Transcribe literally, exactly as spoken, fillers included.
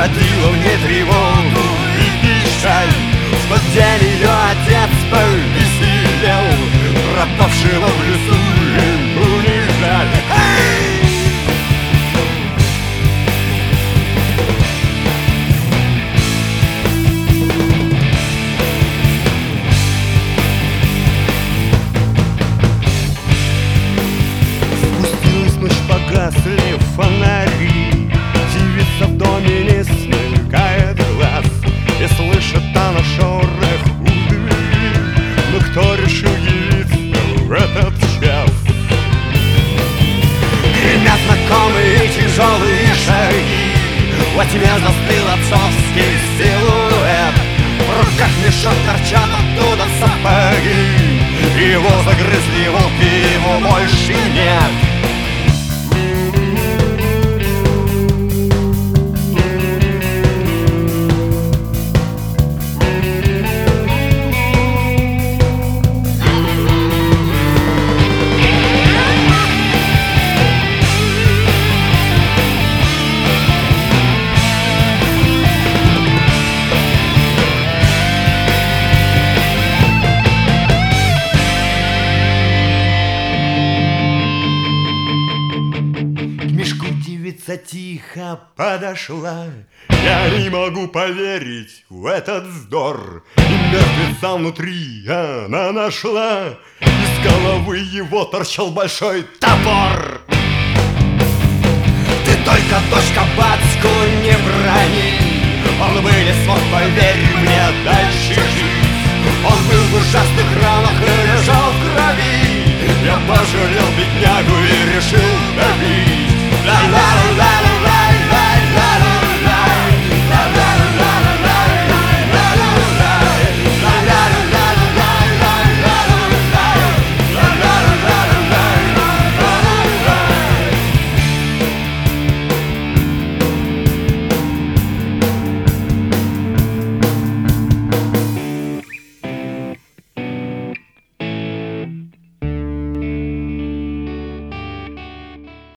родила мне тревогу и печаль, что в день ее отец повеселел, пропавшего в лесу ему не жаль. Спустилась ночь, погасли фонари, девица в доме не смыкает глаз, и слышит она шорох у двери. Но кто решил явиться в этот час? Гремят знакомые тяжелые шаги, во тьме застыл отцовский силуэт, в руках мешок, торчат оттуда сапоги, его загрызли волки, его больше нет. Девица тихо подошла. Я не могу поверить в этот вздор, и мертвеца внутри она нашла. Из головы его торчал большой топор. Ты только, дочка, батьку не брони, он вылез, вот поверь мне, дальше жить. Он был в ужасных ранах и лежал в крови. Я пожалел беднягу и решил добить. La la la la.